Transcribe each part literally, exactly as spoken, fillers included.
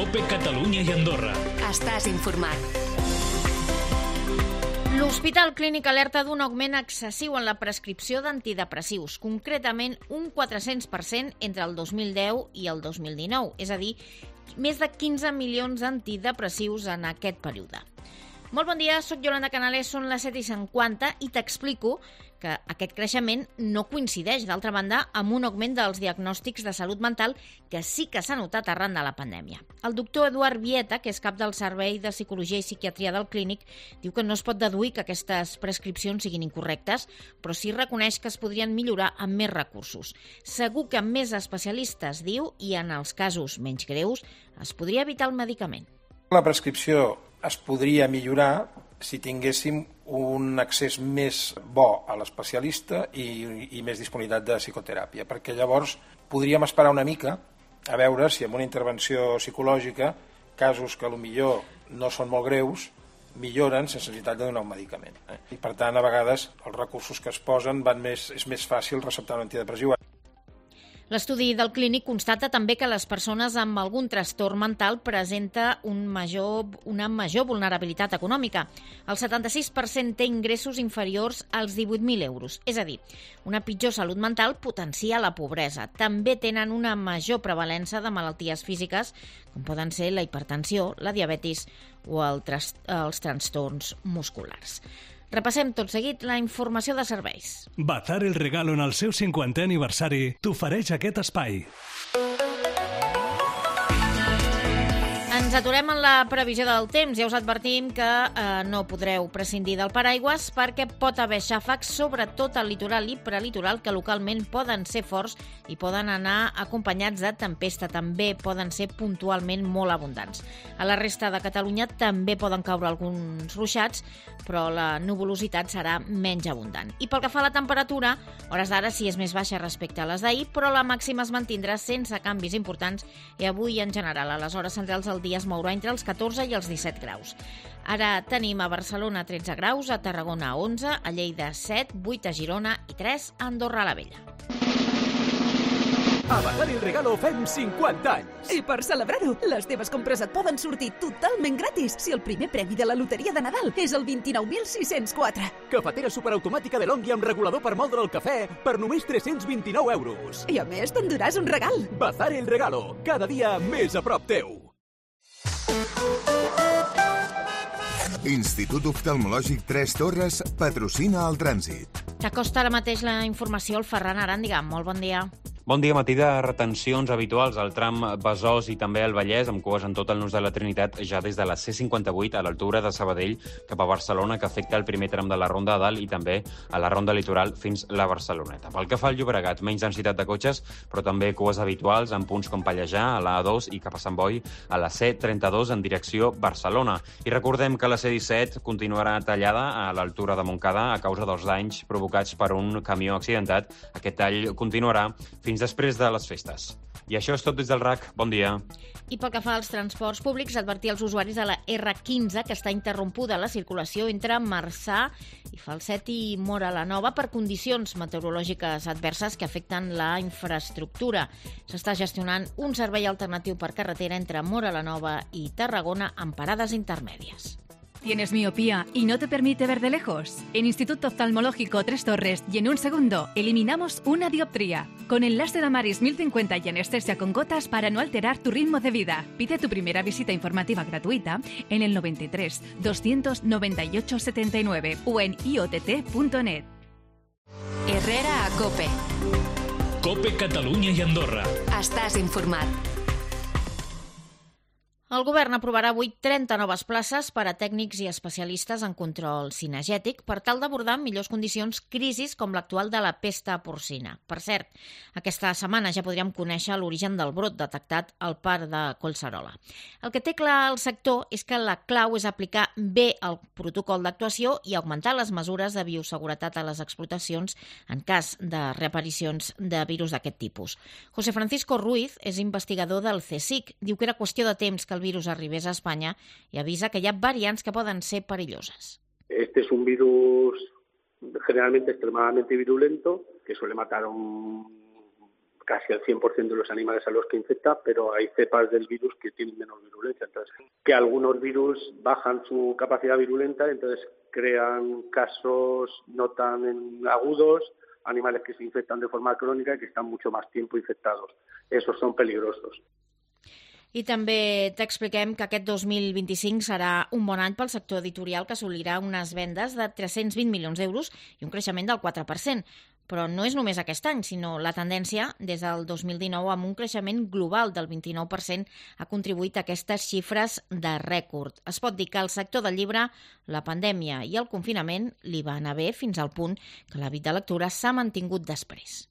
COPE Catalunya i Andorra. Estàs informat. L'Hospital Clínic alerta d'un augment excessiu en la prescripció d'antidepressius, concretament un quatre-cents per cent entre el dos mil deu i el dos mil dinou, és a dir, més de quinze milions d'antidepressius en aquest període. Molt bon dia, soc Yolanda Canales, són les set i cinquanta i t'explico que aquest creixement no coincideix, d'altra banda, amb un augment dels diagnòstics de salut mental que sí que s'ha notat arran de la pandèmia. El doctor Eduard Vieta, que és cap del Servei de Psicologia i Psiquiatria del Clínic, diu que no es pot deduir que aquestes prescripcions siguin incorrectes, però sí reconeix que es podrien millorar amb més recursos. Segur que amb més especialistes, diu, i en els casos menys greus, es podria evitar el medicament. La prescripció es podria millorar si tinguéssim un accés més bo a l'especialista i, i més disponibilitat de psicoteràpia, perquè llavors podríem esperar una mica a veure si amb una intervenció psicològica casos que potser no són molt greus milloren sense necessitat de donar un medicament. Eh? I per tant, a vegades, els recursos que es posen van més, és més fàcil receptar un antidepressiu. L'estudi del Clínic constata també que les persones amb algun trastorn mental presenta un major, una major vulnerabilitat econòmica. El setanta-sis per cent té ingressos inferiors als divuit mil euros. És a dir, una pitjor salut mental potencia la pobresa. També tenen una major prevalença de malalties físiques, com poden ser la hipertensió, la diabetis o el tras- els trastorns musculars. Repassem tot seguit la informació de serveis. Bazar el Regalo en el seu cinquantè aniversari t'ofereix aquest espai. Ens aturem en la previsió del temps. Ja us advertim que eh, no podreu prescindir del paraigües perquè pot haver xàfecs, sobretot al litoral i prelitoral, que localment poden ser forts i poden anar acompanyats de tempesta. També poden ser puntualment molt abundants. A la resta de Catalunya també poden caure alguns ruixats, però la nuvolositat serà menys abundant. I pel que fa a la temperatura, hores d'ara sí és més baixa respecte a les d'ahir, però la màxima es mantindrà sense canvis importants i avui en general a les hores centrals del dia es mourà entre els catorze i els disset graus. Ara tenim a Barcelona tretze graus, a Tarragona onze, a Lleida set, vuit a Girona i tres a Andorra la Vella. A Bazar el Regalo fem cinquanta anys. I per celebrar-ho, les teves compres et poden sortir totalment gratis si el primer premi de la loteria de Nadal és el vint-i-nou mil sis-cents quatre. Cafetera superautomàtica de Longhi amb regulador per moldre el cafè per només tres-cents vint-i-nou euros. I a més t'enduràs un regal. Bazar el Regalo, cada dia més a prop teu. Institut Oftalmològic Tres Torres patrocina el trànsit. T'acosta ara mateix la informació el Ferran Aràndiga. Molt bon dia. Bon dia, matí de retencions habituals al tram Besòs i també al Vallès, amb cues en tot el nus de la Trinitat, ja des de la C cinquanta-vuit a l'altura de Sabadell cap a Barcelona, que afecta el primer tram de la Ronda de Dalt i també a la Ronda Litoral fins la Barceloneta. Pel que fa al Llobregat, menys densitat de cotxes, però també cues habituals en punts com Pallejà, a l'A dos i cap a Sant Boi, a la C trenta-dos en direcció Barcelona. I recordem que la C disset continuarà tallada a l'altura de Montcada a causa dels danys provocats per un camió accidentat. Aquest tall continuarà fins després de les festes. I això és tot des del R A C. Bon dia. I pel que fa als transports públics, advertir als usuaris de la R quinze que està interrompuda la circulació entre Marçà i Falset i Móra la Nova per condicions meteorològiques adverses que afecten la infraestructura. S'està gestionant un servei alternatiu per carretera entre Móra la Nova i Tarragona amb parades intermèdies. ¿Tienes miopía y no te permite ver de lejos? En Instituto Oftalmológico Tres Torres y en un segundo eliminamos una dioptría. Con el láser Amaris mil cincuenta y anestesia con gotas para no alterar tu ritmo de vida. Pide tu primera visita informativa gratuita en el noventa y tres, doscientos noventa y ocho, setenta y nueve o en i o t t punto net. Herrera a COPE. COPE Catalunya i Andorra. Estàs informat. El govern aprovarà avui trenta noves places per a tècnics i especialistes en control cinegètic per tal d'abordar en millors condicions crisis com l'actual de la pesta porcina. Per cert, aquesta setmana ja podríem conèixer l'origen del brot detectat al parc de Collserola. El que té clar el sector és que la clau és aplicar bé el protocol d'actuació i augmentar les mesures de bioseguretat a les explotacions en cas de reaparicions de virus d'aquest tipus. José Francisco Ruiz és investigador del CSIC. Diu que era qüestió de temps que el virus arribés a Espanya i avisa que hi ha variants que poden ser perilloses. Este es un virus generalmente extremadamente virulento que suele matar un casi al cien por ciento de los animales a los que infecta, pero hay cepas del virus que tienen menos virulencia. Entonces, que algunos virus bajan su capacidad virulenta, entonces crean casos no tan agudos, animales que se infectan de forma crónica y que están mucho más tiempo infectados. Esos son peligrosos. I també t'expliquem que aquest dos mil vint-i-cinc serà un bon any pel sector editorial, que assolirà unes vendes de tres-cents vint milions d'euros i un creixement del quatre per cent. Però no és només aquest any, sinó la tendència des del dos mil dinou amb un creixement global del vint-i-nou per cent ha contribuït a aquestes xifres de rècord. Es pot dir que al sector del llibre la pandèmia i el confinament li va anar bé fins al punt que l'hàbit de lectura s'ha mantingut després.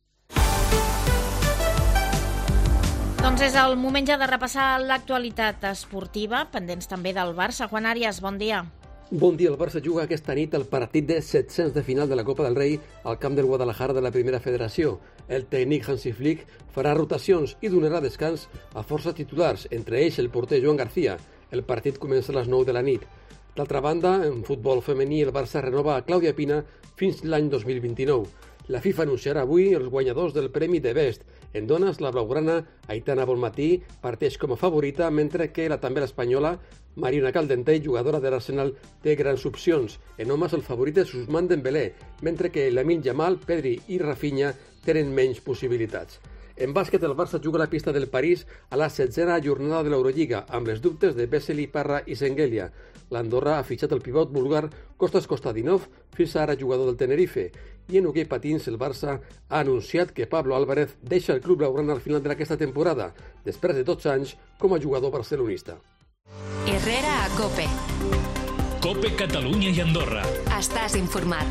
Doncs és el moment ja de repassar l'actualitat esportiva, pendents també del Barça. Juan Arias, bon dia. Bon dia. El Barça juga aquesta nit el partit de set-cents de final de la Copa del Rei al camp del Guadalajara de la Primera Federació. El tècnic Hansi Flick farà rotacions i donarà descans a força titulars, entre ells el porter Joan García. El partit comença a les nou de la nit. D'altra banda, en futbol femení, el Barça renova a Clàudia Pina fins l'any dos mil vint-i-nou. La FIFA anunciarà avui els guanyadors del Premi de Best. En dones, la blaugrana Aitana Bonmatí parteix com a favorita, mentre que la també l'espanyola Marina Caldentey, jugadora de l'Arsenal, té grans opcions. En homes, el favorit és Ousmane Dembélé, mentre que Lamine Yamal, Pedri i Rafinha tenen menys possibilitats. En bàsquet, el Barça juga a la pista del París a la setzena jornada de l'Eurolliga, amb les dubtes de Vesely, Parra i Sengelia. L'Andorra ha fitxat el pivot búlgar Kostas Kostadinov, fins ara jugador del Tenerife. I en hoquei patins, el Barça ha anunciat que Pablo Álvarez deixa el club blaugrana al final d'aquesta temporada, després de dotze anys com a jugador barcelonista. Herrera a COPE. COPE Catalunya i Andorra. Estàs informat.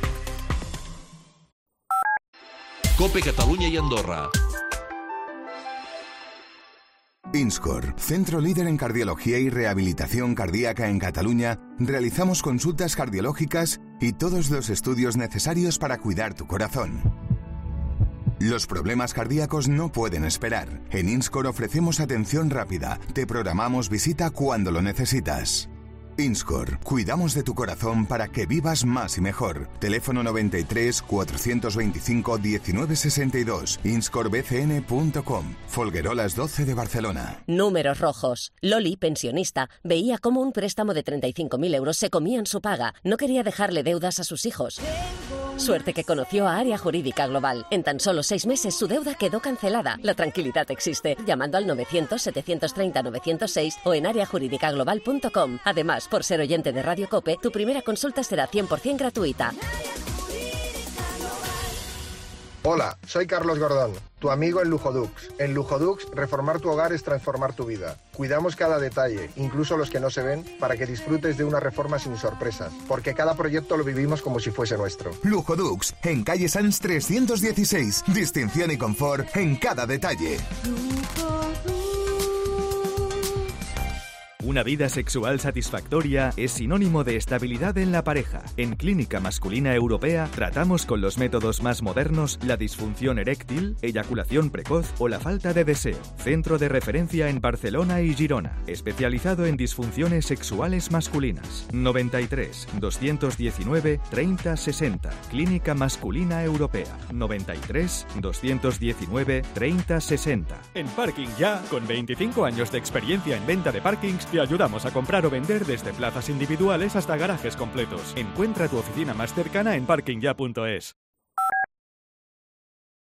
COPE Catalunya i Andorra. INSCOR, centro líder en cardiología y rehabilitación cardíaca en Cataluña, realizamos consultas cardiológicas y todos los estudios necesarios para cuidar tu corazón. Los problemas cardíacos no pueden esperar. En INSCOR ofrecemos atención rápida. Te programamos visita cuando lo necesitas. INSCOR, cuidamos de tu corazón para que vivas más y mejor. Teléfono noventa y tres, cuatrocientos veinticinco, diecinueve sesenta y dos, inscor b c n punto com, Folguerolas doce de Barcelona. Números rojos. Loli, pensionista, veía cómo un préstamo de treinta y cinco mil euros se comía en su paga. No quería dejarle deudas a sus hijos. Suerte que conoció a Área Jurídica Global. En tan solo seis meses su deuda quedó cancelada. La tranquilidad existe. Llamando al novecientos, setecientos treinta, novecientos seis o en área jurídica global punto com. Además, por ser oyente de Radio COPE, tu primera consulta será cien por ciento gratuita. Hola, soy Carlos Gordón, tu amigo en Lujodux. En Lujodux, reformar tu hogar es transformar tu vida. Cuidamos cada detalle, incluso los que no se ven, para que disfrutes de una reforma sin sorpresas, porque cada proyecto lo vivimos como si fuese nuestro. Lujodux, en calle Sanz trescientos dieciséis. Distinción y confort en cada detalle. Una vida sexual satisfactoria es sinónimo de estabilidad en la pareja. En Clínica Masculina Europea tratamos con los métodos más modernos la disfunción eréctil, eyaculación precoz o la falta de deseo. Centro de referencia en Barcelona y Girona, especializado en disfunciones sexuales masculinas. noventa y tres, doscientos diecinueve, treinta sesenta. Clínica Masculina Europea. noventa y tres, doscientos diecinueve, treinta sesenta. En Parking Ya, con veinticinco años de experiencia en venta de parkings, te ayudamos a comprar o vender desde plazas individuales hasta garajes completos. Encuentra tu oficina más cercana en parking ya punto es.